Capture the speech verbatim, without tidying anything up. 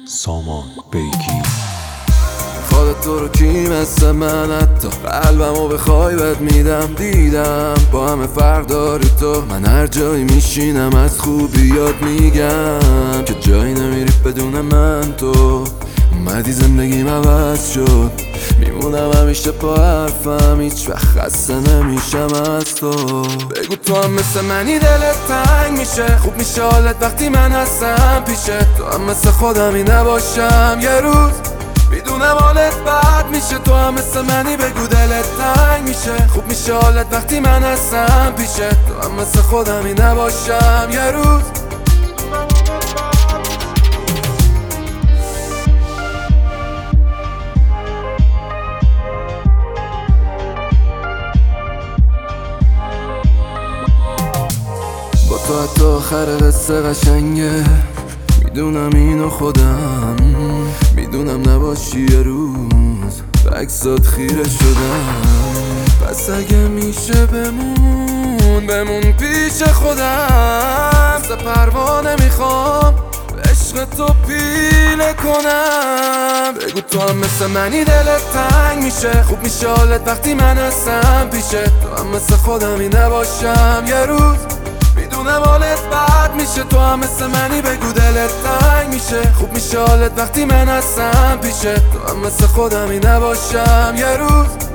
سامان بیکی. خودت تو رو کی مثل من، حتی قلبمو بخوای بد میدم. دیدم با همه فرق داری تو، من هر جایی میشینم از خوبی یاد میگم که جایی نمیری بدون من. تو اومدی زندگیم عوض شد، میمونم همیشه پا حرفم، هیچ وقت خسته نمیشم از تو. بگو تو هم مثل منی دلت تنگ میشه، خوب میشه حالت وقتی من هستم پیشه. تو هم مثل خودمی نباشم یه روز، میدونم حالت بد میشه. تو هم مثل منی بگو دلت تنگ میشه، خوب میشه حالت وقتی من هستم پیشه. تو هم مثل خودمی نباشم یه روز. با تو حتی آخر قصه قشنگه، میدونم اینو خودم، میدونم نباشی یه روز به عکسات خیره شدم. پس اگه میشه بمون بمون پیش خودم، مثل پروانه میخوام عشق تو پیله کنم. بگو تو هم مثل منی دلت تنگ میشه، خوب میشه حالت وقتی من هستم پیشه. تو هم مثل خودمی نباشم یه روز، میدونم حالت بد میشه. تو هم مثل منی بگو دلت تنگ میشه، خوب میشه حالت وقتی من هستم پیشه. تو هم مثل خودمی نباشم یه روز.